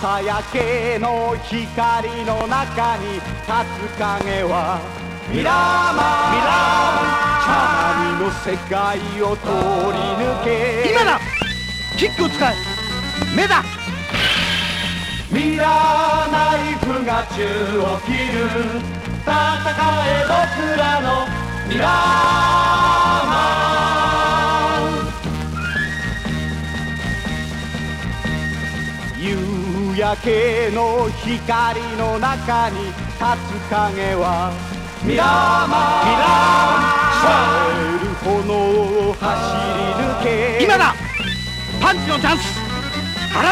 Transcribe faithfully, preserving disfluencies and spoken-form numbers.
朝焼けの光の中に立つ影はミラーマン。チャーリーの世界を通り抜け、 今だ。キックを使え。目だ。 ミラーナイフが宙を切る。戦え僕らのミラーマン。夕焼けの光の中に立つ影はミラーマン。ミラーマン。燃える炎を走り抜け、 今だ。パンチのチャンス。